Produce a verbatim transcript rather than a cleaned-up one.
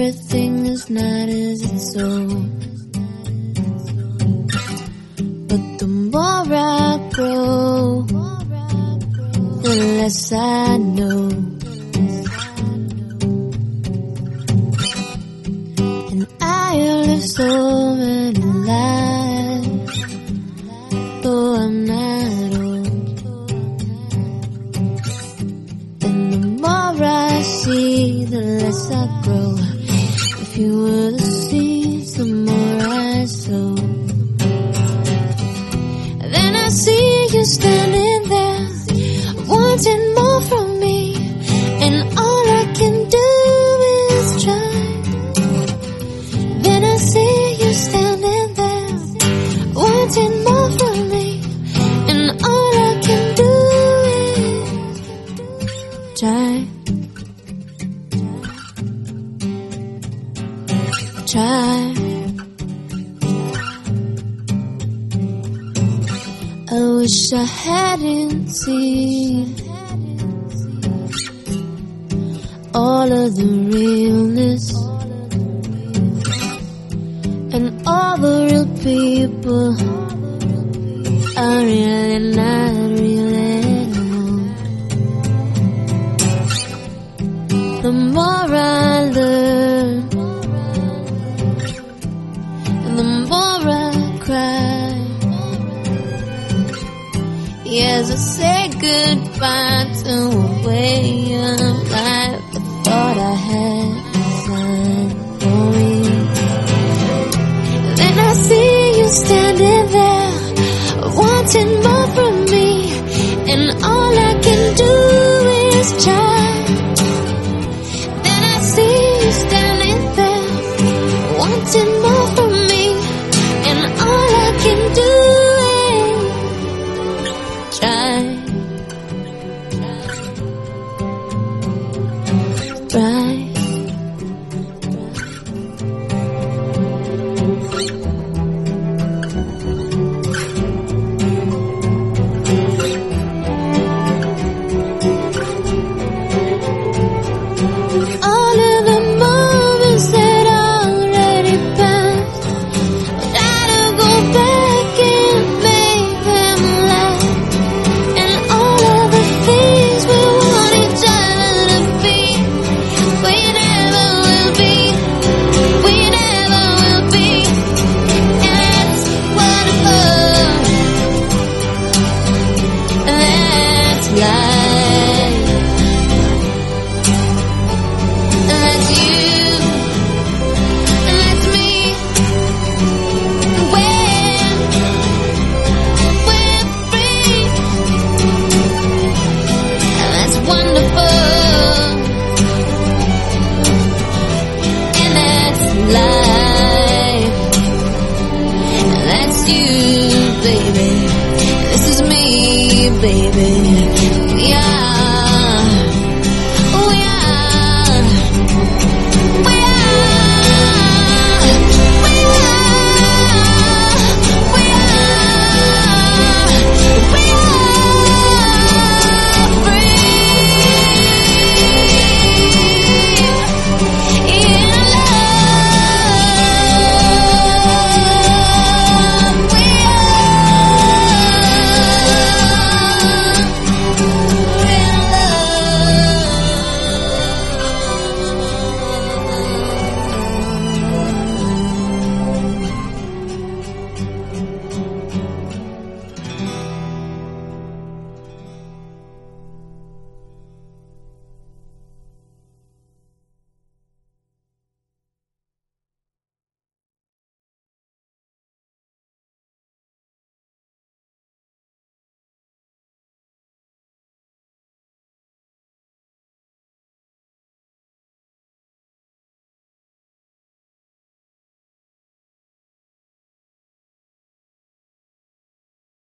everything is not as it's sold. But the more I grow, the less I know. And I have lived so many lives, though I'm not old. And the more I see, the less I grow. If you were the seeds, the more I sow. Then I see you standing there, wanting more from me, and all I can do is try. Then I see you standing there, wanting more from me, and all I can do is try. Try. I wish I hadn't seen all of the realness and all the real people are really not real anymore. The more I learn, and the more I cry. Yes, I say goodbye to a way of life I thought I had designed for me. Then I see you standing there, wanting more from me, and all I can do is try. Then I see you standing there, wanting more from me, and all I can do try, try. All of the moments that already passed, gotta go back and make them last. Baby, this is me, baby.